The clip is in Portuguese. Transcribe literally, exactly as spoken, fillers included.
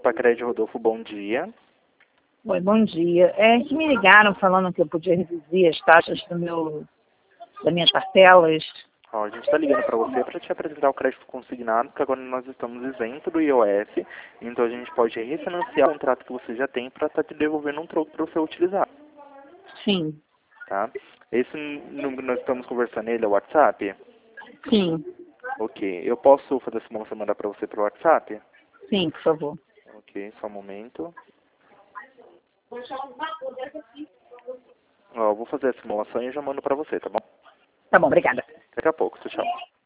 Copa Crédito Rodolfo, bom dia. Oi, bom dia. É que me ligaram falando que eu podia reduzir as taxas do meu, das minhas parcelas. Ó, a gente está ligando para você para te apresentar o crédito consignado, porque agora nós estamos isentos do I O S, então a gente pode refinanciar o contrato que você já tem para estar te devolvendo um troco para você utilizar, Sim, tá? Esse número que nós estamos conversando, ele é o WhatsApp? sim, Ok. Eu posso fazer essa simulação e mandar para você pelo WhatsApp? sim, por favor. Ok, só um momento. Ó, eu vou fazer a simulação e eu já mando para você, tá bom? Tá bom, obrigada. Daqui a pouco, tchau, tchau.